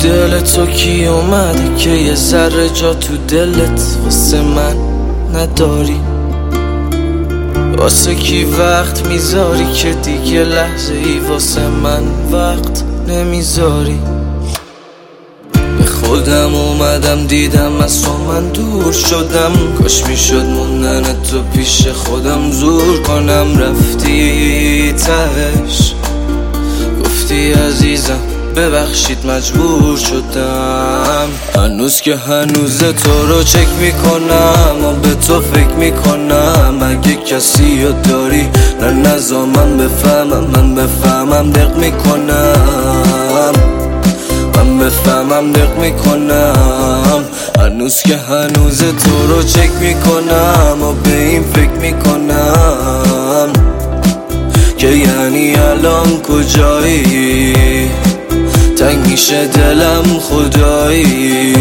دل تو کی اومده که یه ذره جا تو دلت واسه من نداری؟ واسه کی وقت میذاری که دیگه لحظه ای واسه من وقت نمیذاری؟ به خودم اومدم دیدم از تو من دور شدم، کاش میشد موندن تو پیش خودم زور کنم. رفتی تهش گفتی عزیزم ببخشید مجبور شدم. هنوز که هنوز تو رو چک میکنم و به تو فکر میکنم. اگه کسی یاد داری نه نزا من بفهمم دق میکنم، من بفهمم دق میکنم. هنوز که هنوز تو رو چک میکنم و به این فکر میکنم که یعنی الان کجایی؟ تنگ میشه دلم خدایی.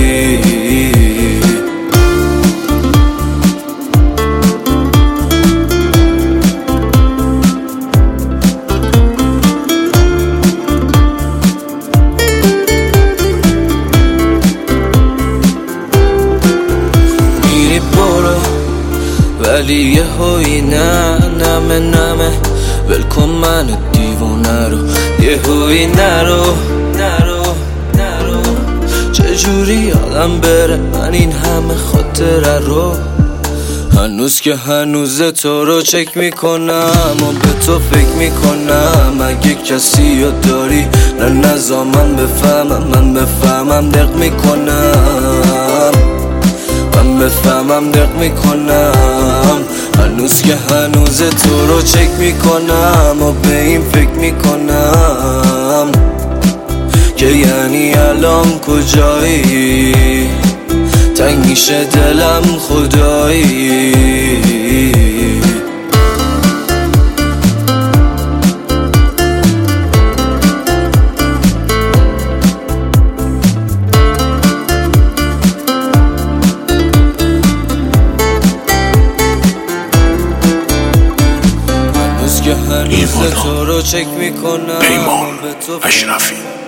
میری برو ولی یه هایی نه نمه ولکن من دیوانه رو، یه هایی نرو چجوری یادم بره من این همه خاطره رو. هنوز که هنوز تو رو چک میکنم و به تو فکر میکنم. اگه کسی یاد داری نه نزا من بفهمم دق میکنم، من بفهمم دق میکنم. هنوز که هنوز تو رو چک میکنم و به این فکر میکنم که یعنی الان کجایی؟ تنگ میشه دلم خدایی. هنوز که هنوز تو رو چک میکنم پیمان اشرفی.